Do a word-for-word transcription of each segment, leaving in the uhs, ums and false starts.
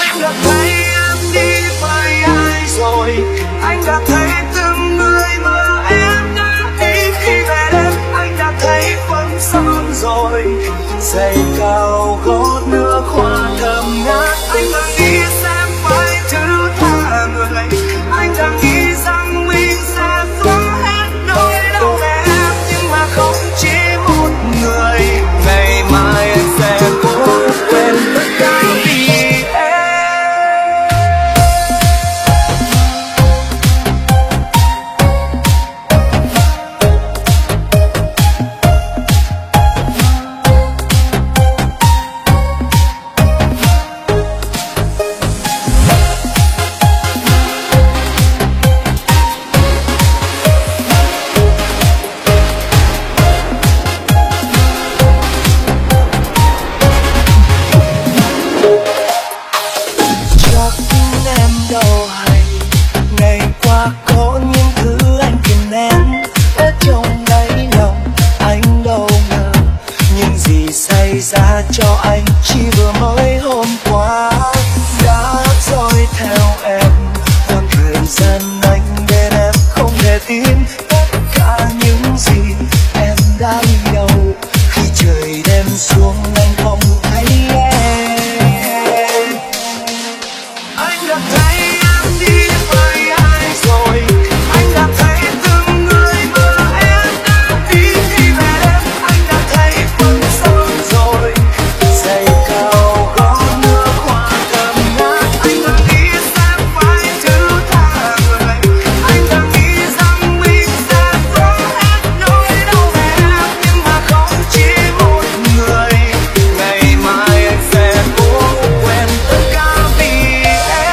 Anh đã thấy em đi với ai rồi, anh đã thấy từng người mà em đã đi khi về đêm. Anh đã thấy phấn son rồi, giày cao gót nước hoa thơm ngát. Anh đã nghĩ sẽ phải thứ tha người, anh đã nghĩ rằng mình sẽ xóa hết nỗi đau về em, nhưng mà không chỉ một người. Ngày mai anh sẽ cố quên tất cả vì ra cho anh chỉ vừa mới hôm qua đã dõi theo em. Khoảng thời gian anh bên em không thể tin tất cả những gì em đã đi đâu. Khi trời đêm xuống anh không thấy em. Anh đã thấy em đi với ai rồi, anh đã thấy từng người mà em đã đi khi về đêm. Anh đã thấy phấn son rồi, giày cao gót nước hoa thơm ngát. Anh đã nghĩ sẽ phải thứ tha người, anh đã nghĩ rằng mình sẽ xóa hết nỗi đau về em, nhưng mà không chỉ một người. Ngày mai anh sẽ cố quên tất cả vì em.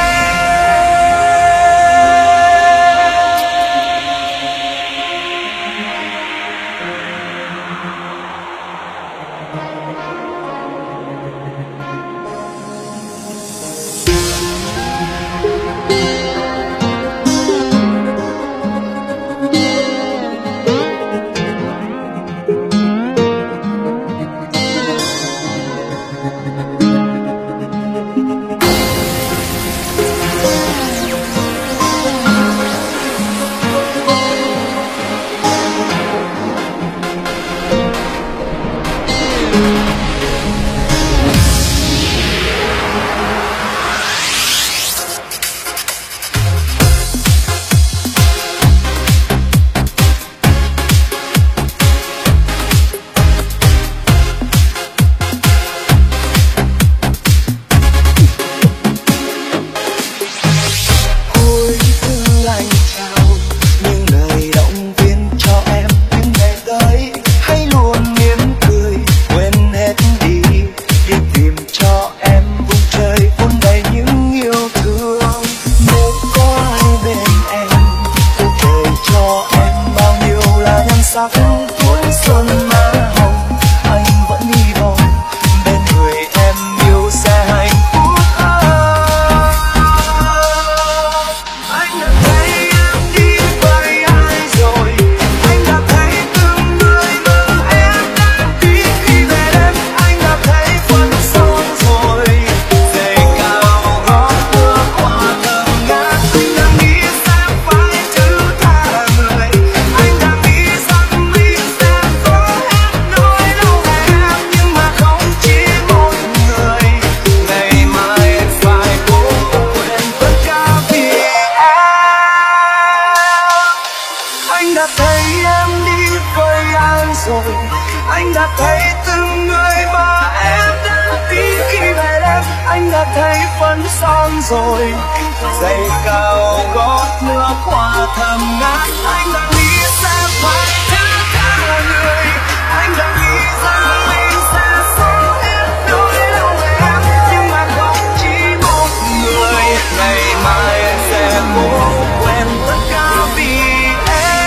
Ôi thư anh trao những lời động viên cho em những ngày tới. Hãy luôn mỉm cười quên hết đi, đi tìm cho em vùng trời vun đầy những yêu thương. Nếu có ai bên em cuộc đời cho em bao nhiêu là nhan sắc tuổi xuân má hồng, anh vẫn hy vọng bên người em yêu sẽ hạnh phúc hơn. Anh đã thấy em đi với ai rồi, anh đã thấy từng người mà em đã đi khi về đêm. Anh đã thấy phấn son rồi, giày cao gót nước hoa thơm ngát. Anh đã nghĩ sẽ phải thứ tha người, anh đã nghĩ rằng mình sẽ xóa hết nỗi đau về em, nhưng mà không chỉ một người. Ngày mai anh phải cố quên tất cả vì em. Anh đã thấy em đi với ai rồi, anh đã thấy từng người mà em đã đi khi về đêm. Anh đã thấy phấn son rồi, giày cao gót nước hoa thơm ngát. Anh đã nghĩ sẽ phải thứ tha người, anh đã nghĩ rằng mình sẽ xóa hết nỗi đau về em, nhưng mà không chỉ một người. Ngày mai anh sẽ cố quên tất cả vì em.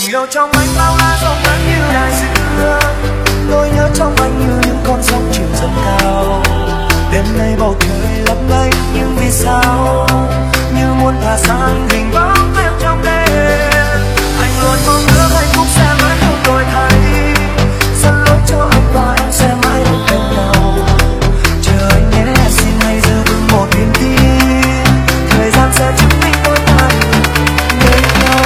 yêu trong anh bao la rộng lớn như đại dương, nỗi nhớ trong anh như những con sóng chiều dâng cao. Đêm nay bầu trời lấp lánh nhưng vì sao như muốn thả sang hình bóng em trong đêm. Anh luôn mong ước hạnh phúc sẽ mãi không đổi thay, dẫn lối cho anh và em sẽ mãi được bên nhau. Chờ anh nhé, xin hãy giữ vững một niềm tin, thời gian sẽ chứng minh đôi ta bên nhau.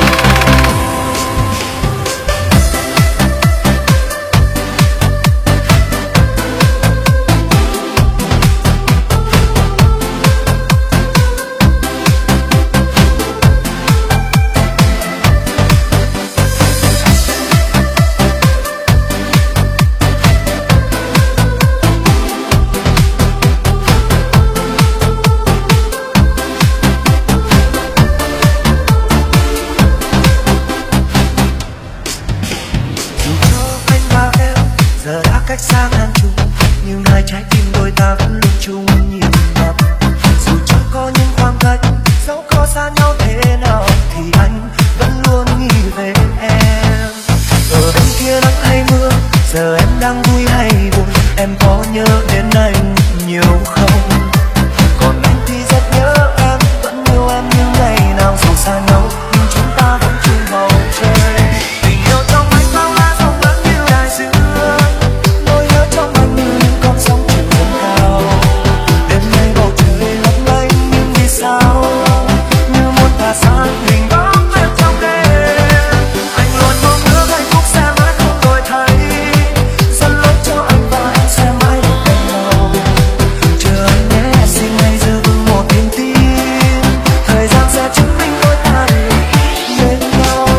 Cách xa ngàn trùng nhưng hai trái tim đôi ta vẫn luôn chung nhịp đập. Dù cho có những khoảng cách, dẫu có xa nhau thế nào thì anh vẫn luôn nghĩ về em. Ở bên kia nắng hay mưa, giờ em đang vui hay buồn, em có nhớ đến anh nhiều không? Còn anh thì rất nhớ em, vẫn yêu em như ngày nào. Dù xa nhau nhưng chúng ta vẫn chung bầu trời. Tình yêu trong anh bao la rộng lớn như đại dương, trong anh như những con sóng chiều dâng cao. Đêm nay bầu trời lấp lánh nhưng vì sao như muốn thả sang hình bóng em trong đêm. Anh luôn mong ước hạnh phúc sẽ mãi không đổi thay, dẫn lối cho anh và em sẽ mãi được bên nhau. Chờ anh nhé, xin hãy giữ vững một niềm tin, thời gian sẽ chứng minh đôi ta bên nhau.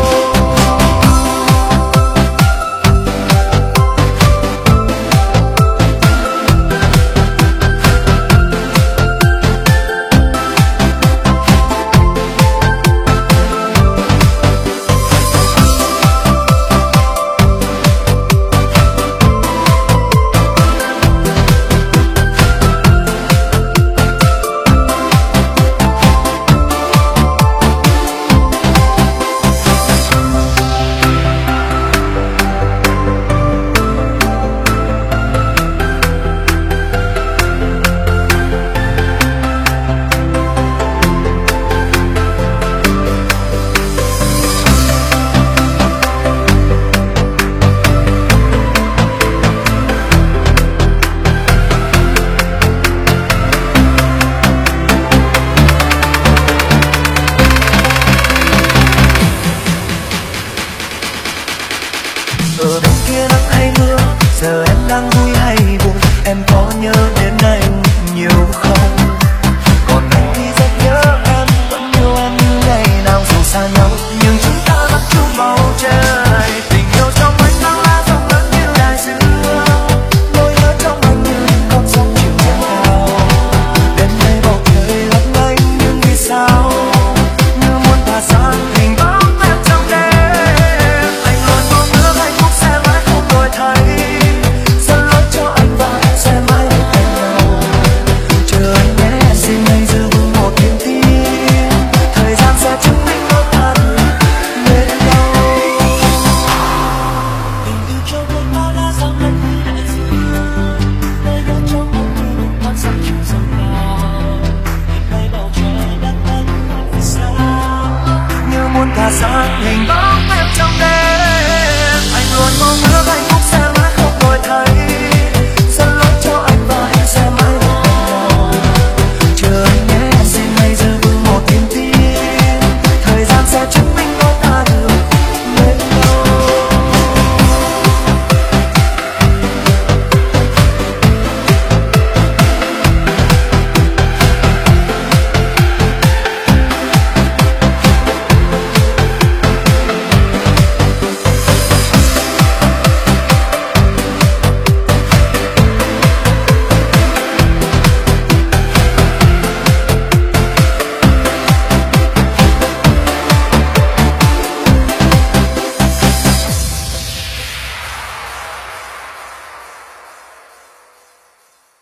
Ở bên kia nắng hay mưa, giờ em đang vui hay buồn, em có nhớ đến anh nhiều không? Còn anh thì rất nhớ em, vẫn yêu em như ngày nào. Dù xa nhau nhưng chúng ta vẫn chung bầu trời. Tình yêu trong anh bao la rộng lớn như đại dương, nỗi nhớ trong anh như những con sóng chiều dâng cao. Đêm nay bầu trời lấp lánh nhưng vì sao như muốn thả sang hình bóng em trong đêm. Dẫn lối cho anh và em sẽ mãi được bên nhau. Chờ anh nhé, xin hãy giữ vững một niềm tin, thời gian sẽ chứng minh đôi ta bên nhau. Tình yêu trong anh bao la rộng lớn như đại dương, nơi đó trong anh như những con sóng chiều dâng cao. Đêm nay bầu trời lấp lánh vì sao như muốn thả sang hình bóng